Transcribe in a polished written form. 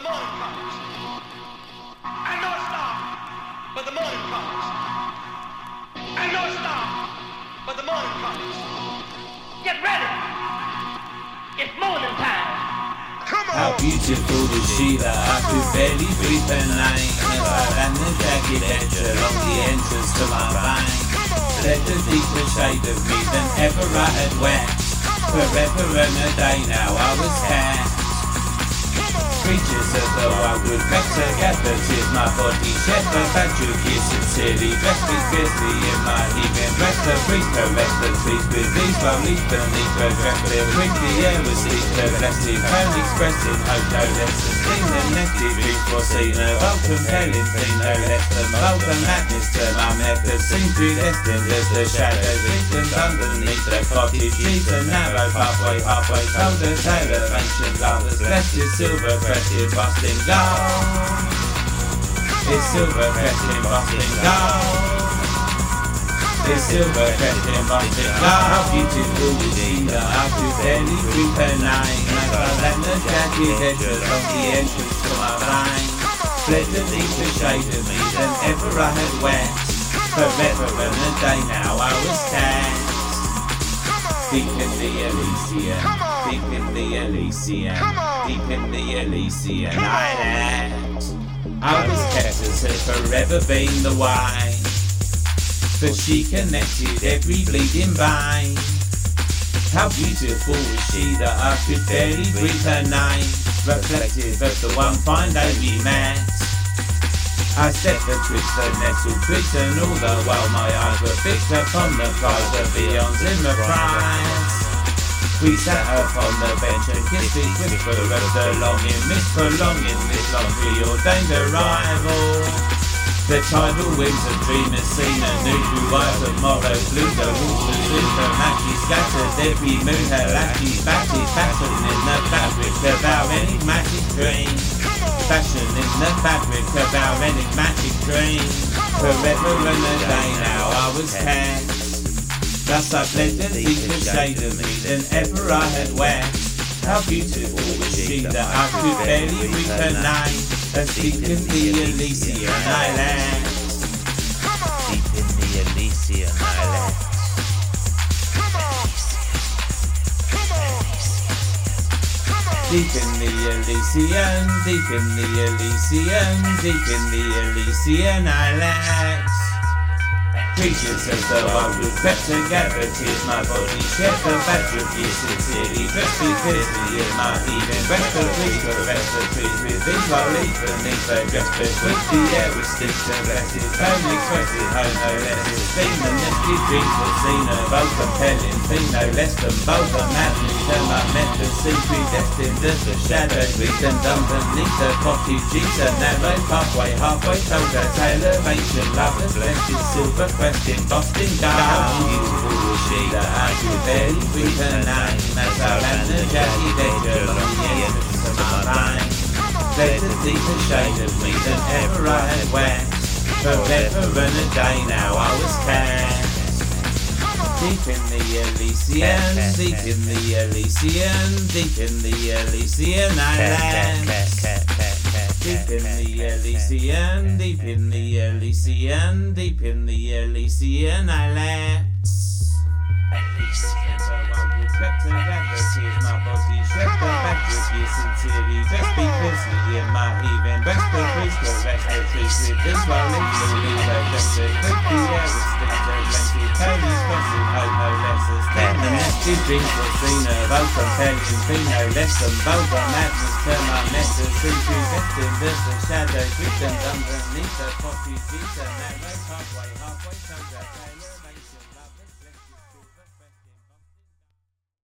morning comes. I know it's dark, but the morning comes. I know it's dark, but the morning comes. Get ready. It's morning time. Come on. How beautiful is she that I could barely breathe her name. As I ran the jagged edge along the entrance to my vein, led a deeper shade of me than ever I had wept. Forever and a day now I was cast. Creatures of the wild would better gather, tis my body shed the badger gear sincerely dressed me fiercely in my heaving breast. The priest caressed the trees with these slowly beneath her dress. Clear quick the air was deep, her blessed tone expressing hope no less than seen the nested dreams foreseen. A bold compelling thing no less than bold and madness to my method seemed predestined as the shadows victims underneath the cottage trees. A narrow pathway halfway told a tale of ancient lovers blessed with silver crested busting gold. It's silver crested busting gold. It's silver crested busting gold. How beautiful is she that I could barely breathe her name. As I ran the jagged edges of the entrance to my vein, fled the deeper shade of me than ever I had wept. Forever and a day now I was cast. Deep in the Elysian, deep in the Elysian, deep in the Elysian island. I was kept as had forever been the way, for she connected every bleeding vein. How beautiful was she that I could barely breathe her name, reflective of the one fine day we met. I stepped betwixt the nestled twigs, and all the while my eyes were fixed upon the prize of beyond in the prize. We sat upon the bench and kissed the whisper of the longing, mist prolonging this long preordained arrival. The tidal winds of dreamers seen a new blue eye tomorrow blew the waters in the matches scattered every moon her lashes batted pattern in the fabric of our enigmatic dream. Fashion in the fabric of our enigmatic dream. Forever and a day now I was cast. Thus I bled a deeper shade of me than ever I had wept. How beautiful was she that I could barely read her name. As deep in the Elysian island. Deep in the Elysian island. Deep in the Elysian, deep in the Elysian, deep in the Elysian islands. Creatures of the wild would crept together, tears my body shed the badger gear sincerely dressed me fiercely in my heaving breast. The trees caressed the trees with these slowly beneath her dress, but quick the air was stitched and blessed, tone expressing hope no less has been. The nested dreams were seen a bold compelling thing no less than bold and madness to my method seemed predestined as the shadows victims underneath the cottage trees. A narrow pathway halfway told a tale of ancient lovers blessed with silver crested Boston gold. How beautiful was she that I could barely breathe her name. As I ran the jagged edge along the entrance to my vein, led a deeper shade of me than ever I had wept. Forever and a day now I was cast. Deep in the Elysian, deep in the Elysian, deep in the Elysian islands. Deep in the Elysian, deep in the Elysian, deep in the Elysian islands. Elysian. So I would crept together, tears my body shed the badger gear sincerely dressed me fiercely in my heaving breast. The priest caressed the trees with this slowly slowly her dress. The quick the air was stiff, her lengthy tone expressing hope no less as ten. The nested dreams were seen of old companion thing no less than bold and madness to my method seemed predestined as the shadows victims underneath the cottage trees. A narrow pathway halfway told a tale of ancient